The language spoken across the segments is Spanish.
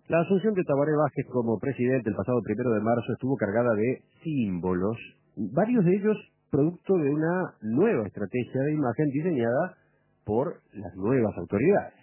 La asunción de Tabaré Vázquez como presidente el pasado 1 de marzo estuvo cargada de símbolos, varios de ellos producto de una nueva estrategia de imagen diseñada por las nuevas autoridades.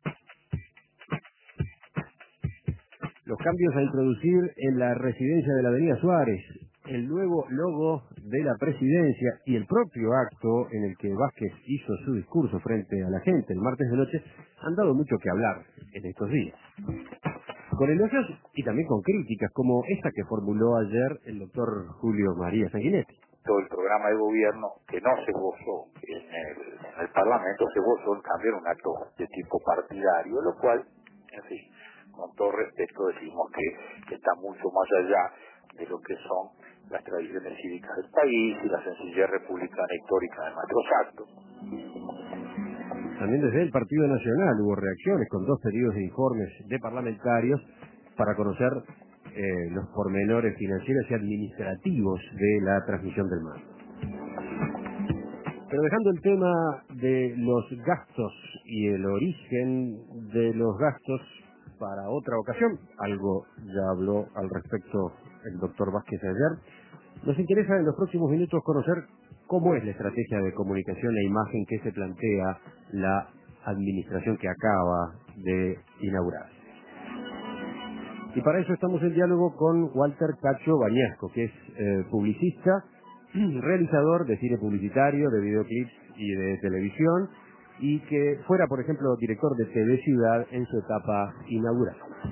Los cambios a introducir en la residencia de la Avenida Suárez, el nuevo logo de la presidencia y el propio acto en el que Vázquez hizo su discurso frente a la gente el martes de noche han dado mucho que hablar en estos días. Con elogios y también con críticas, como esta que formuló ayer el doctor Julio María Sanguinetti. Todo el programa de gobierno que no se gozó en el Parlamento, se gozó en cambio en un acto de tipo partidario, lo cual, en fin, con todo respeto decimos que está mucho más allá de lo que son las tradiciones cívicas del país y la sencillez republicana histórica de nuestros actos. También desde el Partido Nacional hubo reacciones con 2 pedidos de informes de parlamentarios para conocer los pormenores financieros y administrativos de la transmisión del mar. Pero dejando el tema de los gastos y el origen de los gastos para otra ocasión, algo ya habló al respecto el doctor Vázquez ayer, nos interesa en los próximos minutos conocer cómo es la estrategia de comunicación e imagen que se plantea la administración que acaba de inaugurar. Y para eso estamos en diálogo con Walter Cacho Bañasco, que es publicista, realizador de cine publicitario, de videoclips y de televisión, y que fuera, por ejemplo, director de TV Ciudad en su etapa inaugural.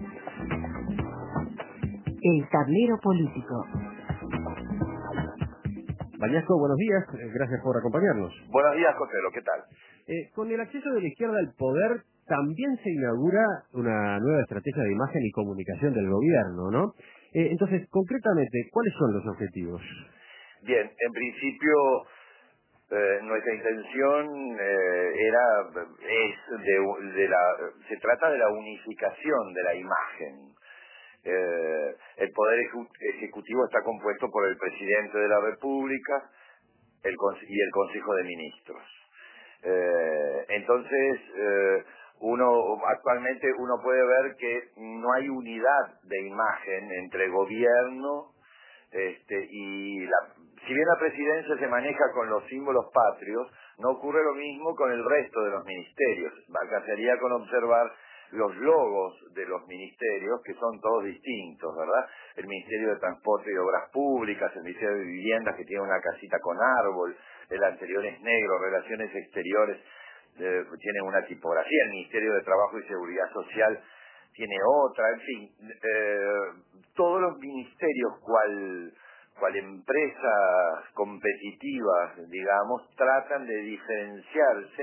El tablero político. Bañasco, buenos días, gracias por acompañarnos. Buenos días, Cotelo, ¿qué tal? Con el acceso de la izquierda al poder, también se inaugura una nueva estrategia de imagen y comunicación del gobierno, ¿no? Entonces, concretamente, ¿cuáles son los objetivos? Bien, en principio nuestra intención se trata de la unificación de la imagen. El Poder Ejecutivo está compuesto por el Presidente de la República y el Consejo de Ministros. Entonces, actualmente uno puede ver que no hay unidad de imagen entre gobierno si bien la presidencia se maneja con los símbolos patrios, no ocurre lo mismo con el resto de los ministerios. Bastaría con observar los logos de los ministerios, que son todos distintos, ¿verdad? El Ministerio de Transporte y Obras Públicas, el Ministerio de Viviendas, que tiene una casita con árbol, el anterior es negro, Relaciones Exteriores tiene una tipografía, el Ministerio de Trabajo y Seguridad Social tiene otra, en fin, todos los ministerios cual empresas competitivas, digamos, tratan de diferenciarse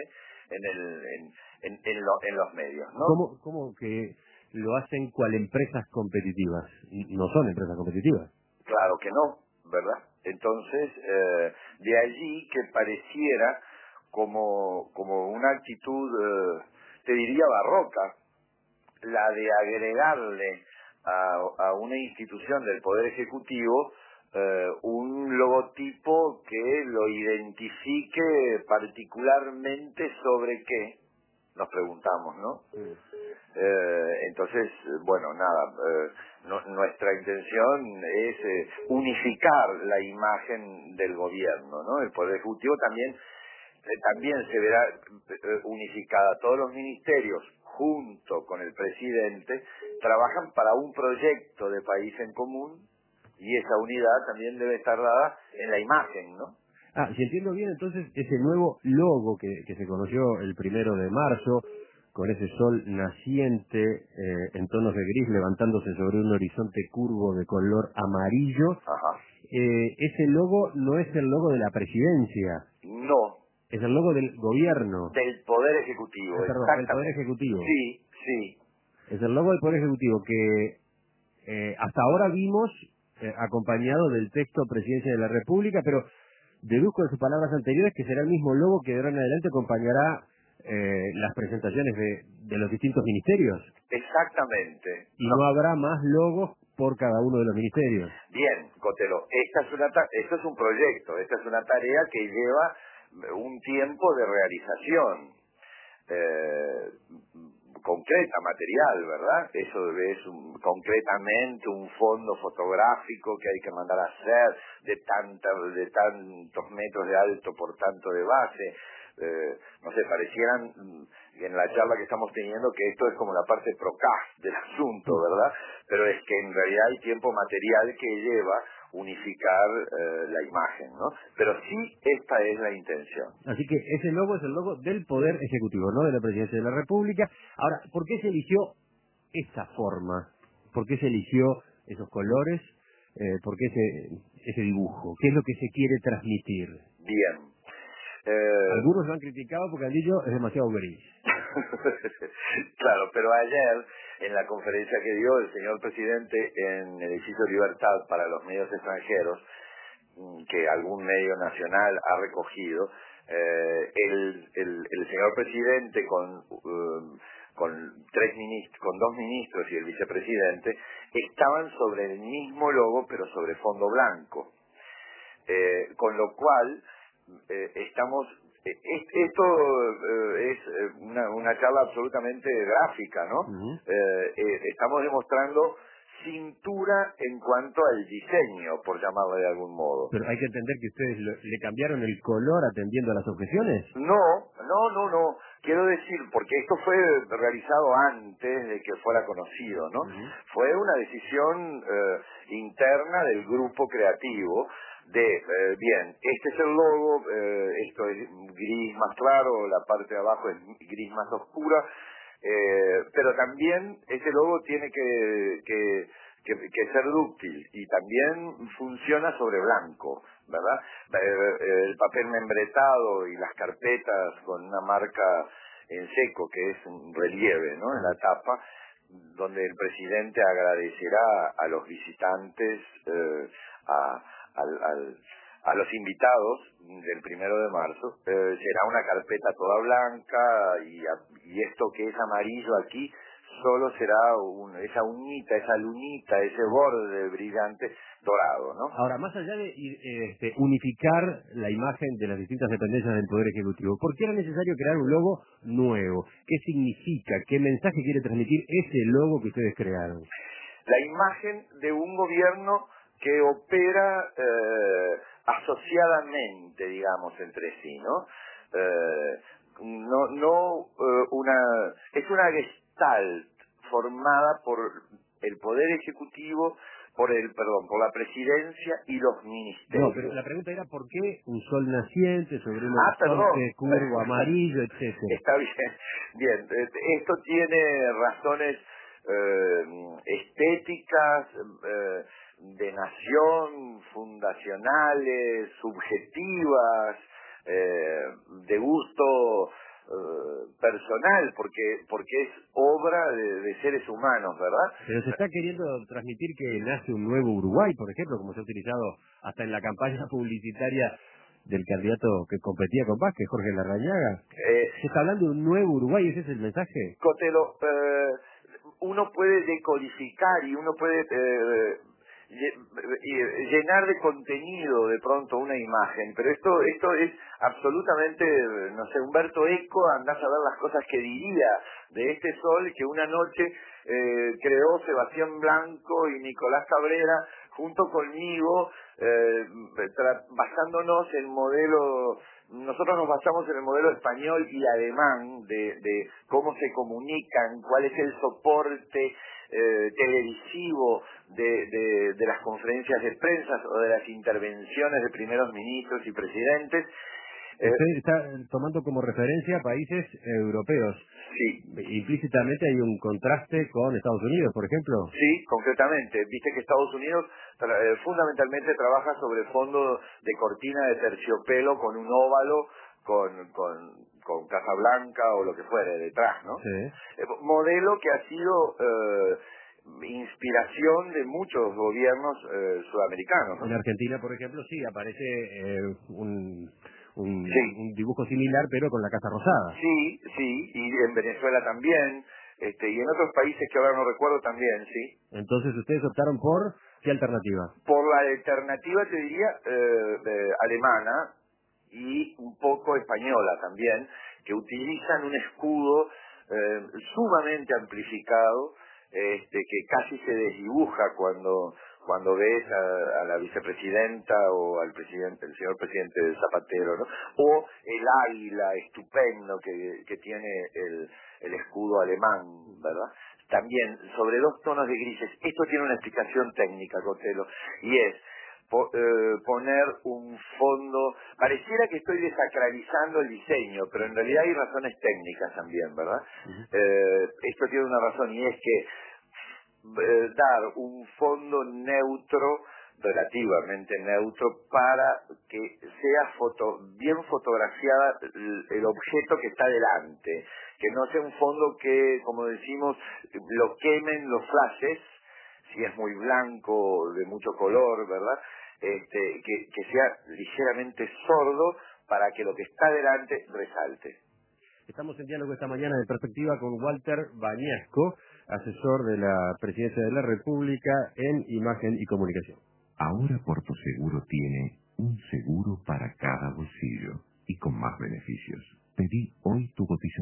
en los medios, ¿no? ¿Cómo que lo hacen cual empresas competitivas? No son empresas competitivas. Claro que no, ¿verdad? Entonces, de allí que pareciera como una actitud, te diría barroca, la de agregarle a una institución del Poder Ejecutivo un logotipo que lo identifique particularmente sobre qué, nos preguntamos, ¿no? Entonces, bueno, nada, nuestra intención es unificar la imagen del gobierno, ¿no? El Poder Ejecutivo también se verá unificada. Todos los ministerios, junto con el presidente, trabajan para un proyecto de país en común y esa unidad también debe estar dada en la imagen, ¿no? Si entiendo bien, entonces, ese nuevo logo que se conoció el 1 de marzo, con ese sol naciente en tonos de gris levantándose sobre un horizonte curvo de color amarillo, ese logo no es el logo de la presidencia. No. Es el logo del gobierno. Del Poder Ejecutivo, perdón, del Poder Ejecutivo. Sí, sí. Es el logo del Poder Ejecutivo que hasta ahora vimos acompañado del texto Presidencia de la República, pero deduzco de sus palabras anteriores que será el mismo logo que de ahora en adelante acompañará las presentaciones de los distintos ministerios. Exactamente. Y no habrá más logos por cada uno de los ministerios. Bien, Cotelo, esto es un proyecto, esta es una tarea que lleva un tiempo de realización. concreta, material, ¿verdad? Eso es concretamente un fondo fotográfico que hay que mandar a hacer de tantos metros de alto por tanto de base. No sé, parecieran en la charla que estamos teniendo que esto es como la parte procaz del asunto, ¿verdad? Pero es que en realidad hay tiempo material que lleva unificar la imagen, ¿no? Pero sí, esta es la intención. Así que ese logo es el logo del Poder Ejecutivo, no de la Presidencia de la República. Ahora, ¿por qué se eligió esa forma? ¿Por qué se eligió esos colores? ¿Por qué ese dibujo? ¿Qué es lo que se quiere transmitir? Bien. Algunos lo han criticado porque han dicho es demasiado gris. Claro, pero ayer, en la conferencia que dio el señor presidente en el edificio Libertad para los medios extranjeros, que algún medio nacional ha recogido, el señor presidente con dos ministros y el vicepresidente estaban sobre el mismo logo pero sobre fondo blanco, con lo cual esto es una charla absolutamente gráfica, ¿no? Estamos demostrando cintura en cuanto al diseño, por llamarlo de algún modo. Pero hay que entender que ustedes le cambiaron el color atendiendo a las objeciones. No. Quiero decir, porque esto fue realizado antes de que fuera conocido, ¿no? Fue una decisión interna del grupo creativo bien, este es el logo, esto es gris más claro, la parte de abajo es gris más oscura, pero también ese logo tiene que ser dúctil y también funciona sobre blanco, ¿verdad? El papel membretado y las carpetas con una marca en seco que es un relieve, ¿no? En la tapa, donde el presidente agradecerá a los visitantes, a los invitados del 1 de marzo, será una carpeta toda blanca y esto que es amarillo aquí solo será esa uñita, esa lunita, ese borde brillante dorado, ¿no? Ahora, más allá de unificar la imagen de las distintas dependencias del Poder Ejecutivo, ¿por qué era necesario crear un logo nuevo? ¿Qué significa? ¿Qué mensaje quiere transmitir ese logo que ustedes crearon? La imagen de un gobierno que opera asociadamente, digamos, entre sí, ¿no? Es una gestalt formada por el Poder Ejecutivo, por la Presidencia y los ministerios. No, pero la pregunta era ¿por qué un sol naciente sobre un perdón. horizonte curvo amarillo, etcétera? Está bien. Bien, esto tiene razones estéticas, de nación, fundacionales, subjetivas, de gusto personal, porque es obra de seres humanos, ¿verdad? Pero se está queriendo transmitir que nace un nuevo Uruguay, por ejemplo, como se ha utilizado hasta en la campaña publicitaria del candidato que competía con Vázquez, Jorge Larrañaga. ¿Se está hablando de un nuevo Uruguay? ¿Ese es el mensaje? Cotelo, uno puede decodificar y uno puede llenar de contenido de pronto una imagen, pero esto es absolutamente, no sé, Humberto Eco, andás a ver las cosas que diría de este sol que una noche creó Sebastián Blanco y Nicolás Cabrera junto conmigo, basándonos en nosotros nos basamos en el modelo español y alemán de cómo se comunican, cuál es el soporte televisivo de las conferencias de prensa o de las intervenciones de primeros ministros y presidentes. Usted está tomando como referencia países europeos. Sí. Implícitamente hay un contraste con Estados Unidos, por ejemplo. Sí, concretamente. Viste que Estados Unidos fundamentalmente trabaja sobre fondo de cortina de terciopelo con un óvalo, con Casa Blanca o lo que fuere detrás, ¿no? Sí. Modelo que ha sido inspiración de muchos gobiernos sudamericanos, ¿no? En Argentina, por ejemplo, sí, aparece un dibujo similar, pero con la Casa Rosada. Sí, y en Venezuela también, y en otros países que ahora no recuerdo también, sí. Entonces, ¿ustedes optaron por qué alternativa? Por la alternativa, te diría, alemana y un poco española también, que utilizan un escudo sumamente amplificado, que casi se desdibuja cuando ves a la vicepresidenta o al presidente, el señor presidente Zapatero, ¿no? O el águila estupendo que tiene el escudo alemán, ¿verdad? También sobre 2 tonos de grises. Esto tiene una explicación técnica, Cotelo, y es poner un fondo. Pareciera que estoy desacralizando el diseño, pero en realidad hay razones técnicas también, ¿verdad? Esto tiene una razón, y es que dar un fondo neutro, relativamente neutro, para que sea bien fotografiada el objeto que está delante, que no sea un fondo que, como decimos, lo quemen los flashes, si es muy blanco, de mucho color, ¿verdad? Que sea ligeramente sordo para que lo que está delante resalte. Estamos en diálogo esta mañana de Perspectiva con Walter Bañasco, asesor de la Presidencia de la República en Imagen y Comunicación. Ahora Porto Seguro tiene un seguro para cada bolsillo y con más beneficios. Pedí hoy tu cotización.